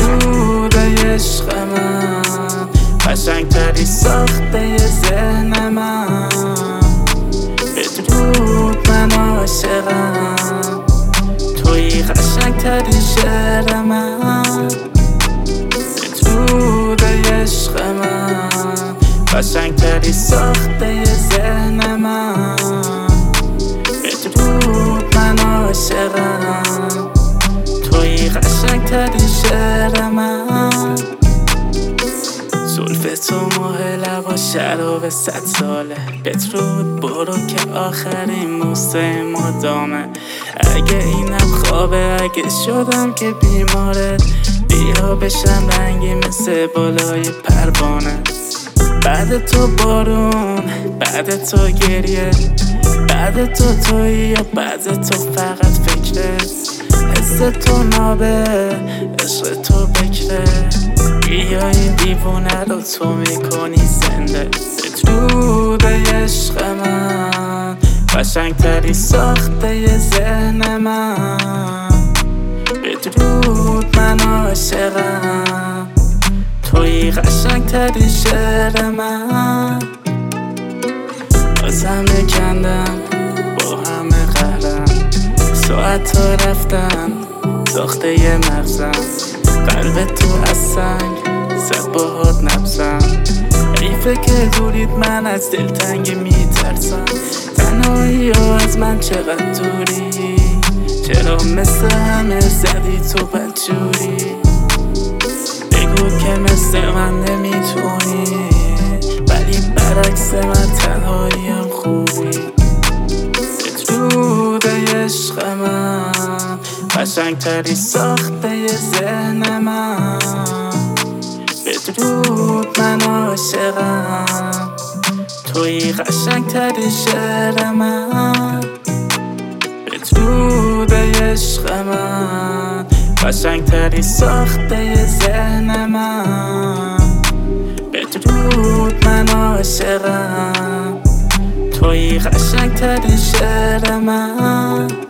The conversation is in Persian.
درود عشق من، قشنگتری ساخته ذهن من. بدرود من عاشقم، توی قشنگتری شعر من. بدرود عشق من، قشنگتری ساخته ذهن من. بدرود من عاشقم، توی قشنگتری شعر من. زلف تو ماه لبا شراب 100 ساله. بدرود برو که آخرین موسه مدامه. اگه اینم خوابه، اگه شدم که بیماره، بیا بشم رنگی مثل بالای پروانه. بعد تو بارون، بعد تو گریه، بعد تو تویی یا بعد تو فقط فکره. حس تو نابه، عشق تو بکره. بیا این دیوونه رو تو میکنی زنده. بدرود عشق من، قشنگتری ساخته ذهن من. بدرود من عاشقم، توی قشنگتری شعر من. باز همه کندم، با همه قهرم، ساعت ها رفتن ساخته ی مغزم. قلب تو از سنگ زد باهات نبزم. حیفه که دورید، من از دلتنگی میترسم. تنهایی ها از من چقدر دوری، چرا مثل همه زدی تو بدجوری. بگو که مثل من نمیتونی، ولی برعکس من تنهاییم خوبی. بدرود عشق من، قشنگتری ساخته ذهن من. بدرود من عاشقم، توی قشنگتری شعر من. بدرود عشق من، قشنگتری ساخته ذهن من. بدرود من عاشقم، توی قشنگتری شعر من.